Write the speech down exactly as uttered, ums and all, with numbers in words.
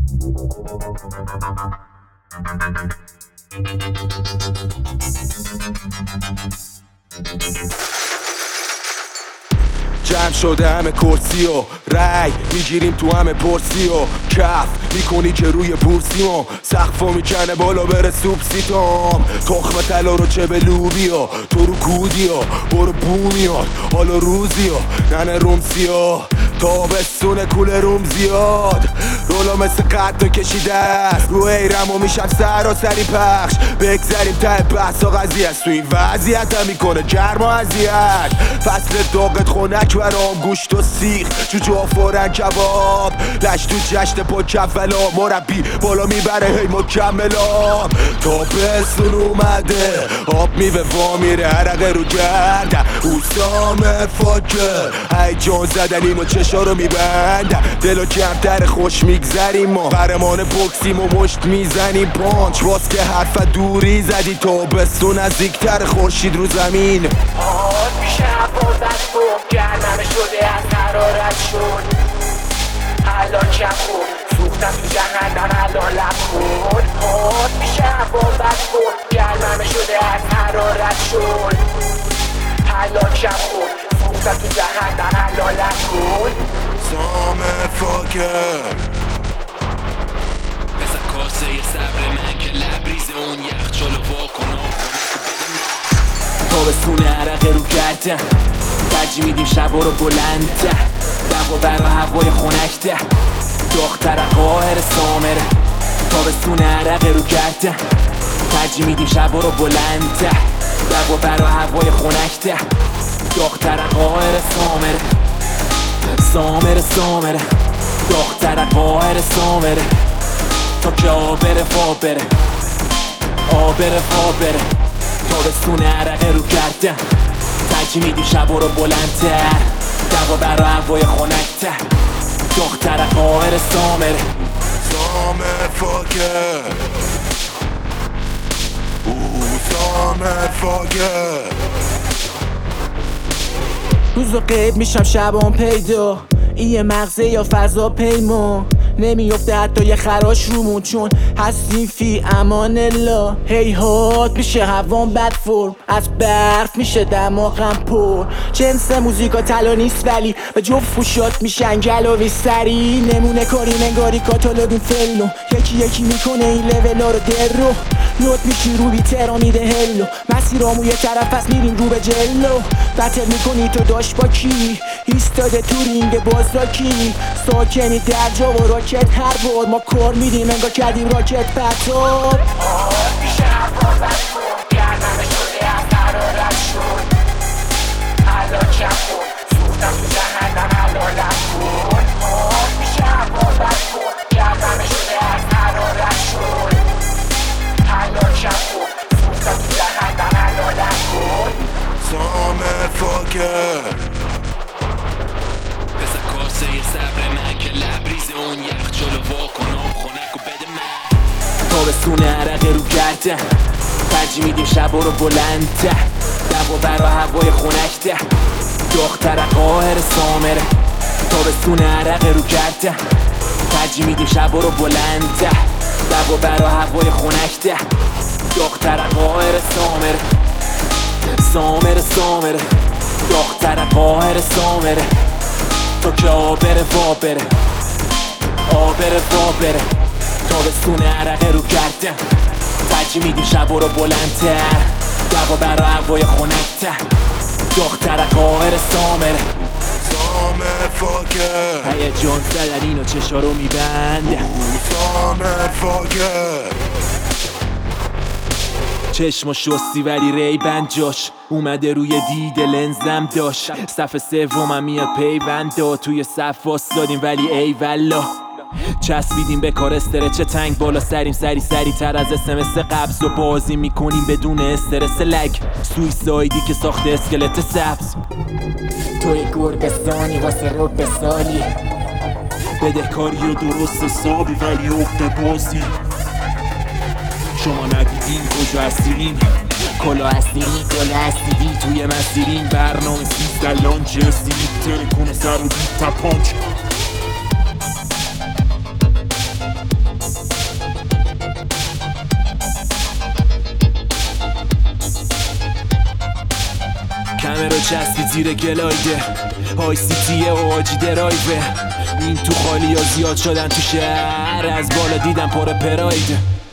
جمع شده همه کرسی و رای میگیریم تو همه پرسی و کف میکنی که روی پورسیمو سقفو میکنه بالا بره سوبسیتام تخم طلا رو چه به لوبی و تو رو کودی و برو بو میاد حالا روزی و ننه رومسی و تابستون کوله روم زیاد رولا مثل قد و کشیده است رو ایرم و میشم سر و سری پخش بگذاریم ته بحث و قضیه است تو این وضعیت هم میکنه گرم و اذیت فصل داغت خونک برام گوشت و سیخ جوجه فورن کباب لش تو جشن پا کفلا مربی بالا میبره هی مکملام تابستون اومده آب میوه وا میره عرقه رو گرده اوسام فاکر هی جان زدن اینو چشا رو میبنده دلو کمتر خوش میگذریم ما قهرمان بوکسیم و مشت میزنیم پانچ باز که حرف دوری زدی تابستون نزدیکتر خورشید رو زمین آهات میشه هوا زد بوم گرممه شده از حرارت شد الان کم کن سوختم تو جهنم الان لب کن آهات میشه هوا زد بوم گرممه شده از حرارت شد الان کم کن سوختم تو جهنم الان لب کن سام فاکر بزن کاسه صبر من که لبریز اون یخچالو واکن تابستون عرقه رو گردن ترجیح میدیم شبا رو بلنده دوا برا هوای خنکده دختر قاهر سامره تابستون عرقه رو گردن ترجیح میدیم شبا رو بلنده دوا برا هوای خنکده دختر قاهر سامره سامره سامره دختر قاهر سامره تا که آبره فابره آبره فابره تابستون عرقه رو گردن ترجیح میدیم شبا رو بلندتر دوا برا هوای خنکتر دختر قاهر سامره سام فاکر او سام فاکر روز و غیب میشم شبان پیدا این مغزه یا فضا پیما نمیفته حتی یه خراش رومون چون هستیم فی امان الله هی هات میشه هوام بد فرم از برف میشه دماغم پر جنس موزیکا طلا نیست ولی به جفت فوشات میشن گلاوی سری نمونه کاریم انگاری کاتالوگ فلو یکی یکی میکنه این لولا رو در رو نوت میشی رو بیترا میده هلو مسیرامو یه طرف پس میریم رو به جلو بتر میکنی تو داشت با کی ایستاده تو رینگ بازاکی ساکنی در جا و راکت هر بار ما کار میدیم انگار کردیم راکت پتاب آهات میشه هوا زد بوم گرممه شده از حرارت شد الان کم کن سوختم تو جهنم الان لب کن آهات میشه هوا زد بوم گرممه شده از حرارت شد الان کم کن سوختم تو جهنم الان لب کن سام فاکر بزن کاسه صبر من که لبریز اون یخچالو واکن آب خنک و بده من تابستون عرقه رو گردن ترجیح میدیم شبا رو بلنده دوا برا هوای خنکده دختر قاهر سامره تابستون عرقه رو گردن ترجیح میدیم شبا رو بلنده دوا برا هوای خنکده دختر قاهر سامره سامره سامره دختر قاهر سامره تا که آبره وابره آبره وابره تابستون عرقه رو گردن ترجیح میدیم شبا رو بلندتر دوا برا هوای خنکتر دختر قاهر سامره سام فاکر هیجان زدن اینو چشا رو میبنده او سام فاکر چشم شستی ولی ری بند جاش اومده روی دید لنزم داشت صف سومم میاد پیوندا توی صف واسدادیم ولی ای والا چسبیدیم به کار استرچ تنگ بالا سریم سری سری تر از اسمس قبض و بازی میکنیم بدون استرس لگ سویسایدی که ساخت اسکلت سبز توی گربستانی واسه رب سالی بدهکاری و درست حسابی ولی عقد بازی شما ندیدین کجا هستین کلا هستیری کلا هستیدی توی مسیرین برنامه سیزده لانچ رسیدید ترکون سر و دید تا پانچ همه رو چسبید زیر گلایده های سیتیه و آجی درایوه این تو خالی ها زیاد شدن تو شهر از بالا دیدم پر پرایده